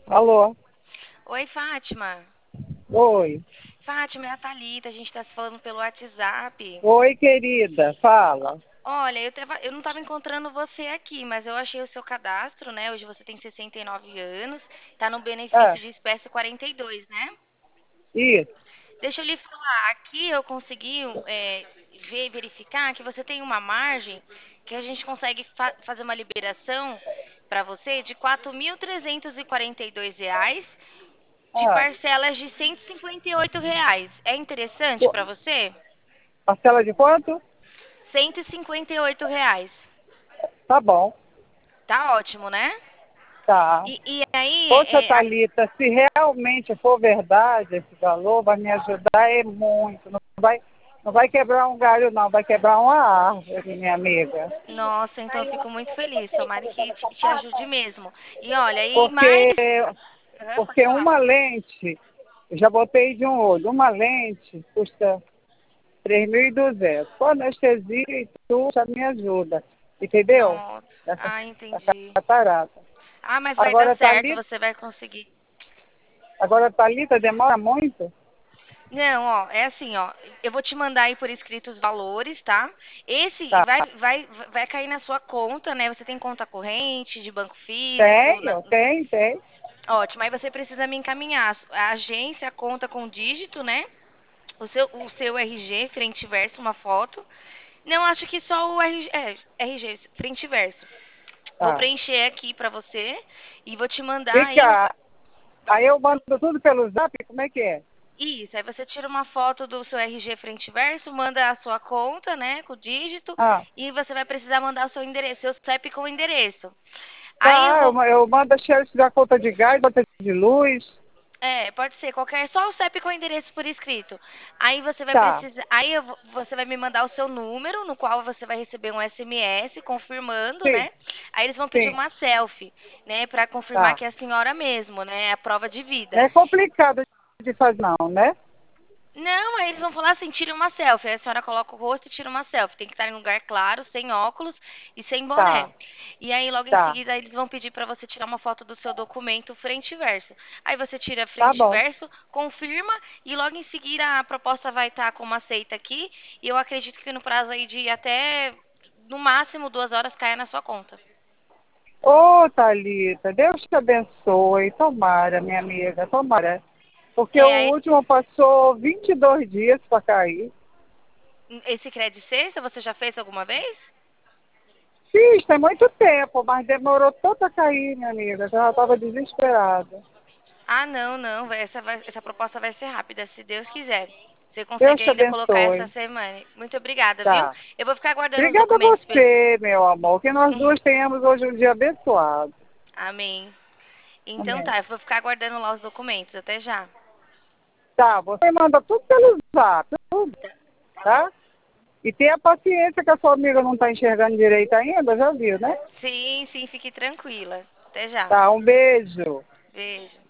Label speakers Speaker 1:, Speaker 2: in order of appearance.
Speaker 1: Alô?
Speaker 2: Oi, Fátima.
Speaker 1: Oi.
Speaker 2: Fátima, é a Thalita, a gente tá se falando pelo WhatsApp.
Speaker 1: Oi, querida. Fala.
Speaker 2: Olha, eu não estava encontrando você aqui, mas eu achei o seu cadastro, né? Hoje você tem 69 anos, tá no benefício
Speaker 1: Ah,
Speaker 2: de espécie 42, né?
Speaker 1: isso.
Speaker 2: Deixa eu lhe falar, aqui eu consegui verificar que você tem uma margem que a gente consegue fazer uma liberação para você de R$ 4.342 de
Speaker 1: Ah,
Speaker 2: parcelas de R$ 158. É interessante
Speaker 1: qu-
Speaker 2: para você?
Speaker 1: parcela de quanto?
Speaker 2: R$ 158.
Speaker 1: Tá bom.
Speaker 2: Tá ótimo, né?
Speaker 1: Tá.
Speaker 2: E aí,
Speaker 1: Poxa, Thalita, se realmente for verdade esse valor, vai me ajudar muito. Não vai quebrar um galho, não. Vai quebrar uma árvore, minha amiga.
Speaker 2: nossa, então eu fico muito feliz. Tomara que te ajude mesmo. E olha, e mais.
Speaker 1: Porque,
Speaker 2: Aham, pode
Speaker 1: porque
Speaker 2: falar.
Speaker 1: uma lente, eu já botei de um olho, uma lente custa 3.200. Com anestesia e tudo, já me ajuda. Entendeu?
Speaker 2: Nossa,
Speaker 1: Essa
Speaker 2: ah, entendi.
Speaker 1: catarata.
Speaker 2: Ah, mas vai dar
Speaker 1: Agora,
Speaker 2: certo,
Speaker 1: Thalita,
Speaker 2: você vai conseguir.
Speaker 1: agora, Thalita demora muito?
Speaker 2: Não, ó, é assim, ó. Eu vou te mandar aí por escrito os valores, tá? Esse
Speaker 1: Tá.
Speaker 2: vai cair na sua conta, né? Você tem conta corrente, de banco físico,
Speaker 1: Tenho, tem.
Speaker 2: ótimo. Aí você precisa me encaminhar a agência, a conta com dígito, né? O seu RG, frente e verso, uma foto. Não, acho que só o RG, RG, frente e verso. Vou
Speaker 1: Tá.
Speaker 2: preencher aqui pra você e vou te mandar
Speaker 1: Vem
Speaker 2: aí no.
Speaker 1: cá. Aí eu mando tudo pelo zap? Como é que é?
Speaker 2: Isso, aí você tira uma foto do seu RG frente e verso, manda a sua conta, né, com o dígito,
Speaker 1: Ah,
Speaker 2: e você vai precisar mandar o seu endereço, seu CEP com o endereço. Aí eu
Speaker 1: tá.
Speaker 2: vou.
Speaker 1: Eu mando a xerox da conta de gás, conta de luz.
Speaker 2: É, pode ser qualquer, só o CEP com o endereço por escrito. Aí você vai
Speaker 1: Tá.
Speaker 2: precisar, você vai me mandar o seu número, no qual você vai receber um SMS confirmando,
Speaker 1: Sim,
Speaker 2: né? Aí eles vão pedir
Speaker 1: sim.
Speaker 2: uma selfie, né, para confirmar
Speaker 1: Tá.
Speaker 2: que é a senhora mesmo, né? É a prova de
Speaker 1: Não
Speaker 2: vida.
Speaker 1: é complicado de fazer, não, né?
Speaker 2: Não, aí eles vão falar assim, tire uma selfie. Aí a senhora coloca o rosto e tira uma selfie. Tem que estar em lugar claro, sem óculos e sem boné.
Speaker 1: Tá,
Speaker 2: E aí logo em
Speaker 1: tá.
Speaker 2: seguida eles vão pedir para você tirar uma foto do seu documento frente e verso. Aí você tira
Speaker 1: Tá
Speaker 2: frente e
Speaker 1: bom.
Speaker 2: verso, confirma e logo em seguida a proposta vai estar como aceita aqui. E eu acredito que no prazo aí de até no máximo 2 horas caia na sua conta.
Speaker 1: Ô, Thalita, Deus te abençoe. Tomara, minha amiga, tomara. Porque
Speaker 2: É,
Speaker 1: o último passou 22 dias para cair.
Speaker 2: esse crédito sexta você já fez alguma vez?
Speaker 1: Fiz, tem muito tempo, mas demorou tanto a cair, minha amiga. Já estava desesperada.
Speaker 2: Ah, não, não. Essa proposta vai ser rápida, se Deus quiser. Você
Speaker 1: Deus
Speaker 2: consegue
Speaker 1: te
Speaker 2: ainda colocar essa
Speaker 1: abençoe.
Speaker 2: semana. Muito obrigada, viu?
Speaker 1: Tá.
Speaker 2: Eu vou ficar aguardando os
Speaker 1: Obrigada a
Speaker 2: documentos.
Speaker 1: você, meu amor. Que nós duas tenhamos hoje um dia abençoado.
Speaker 2: Amém. Então
Speaker 1: Amém.
Speaker 2: tá, eu vou ficar aguardando lá os documentos. Até já.
Speaker 1: Tá, você manda tudo pelo zap, tudo, tá? E tenha paciência que a sua amiga não está enxergando direito ainda, já viu, né?
Speaker 2: Sim, sim, fique tranquila. Até já.
Speaker 1: Tá, um beijo.
Speaker 2: Beijo.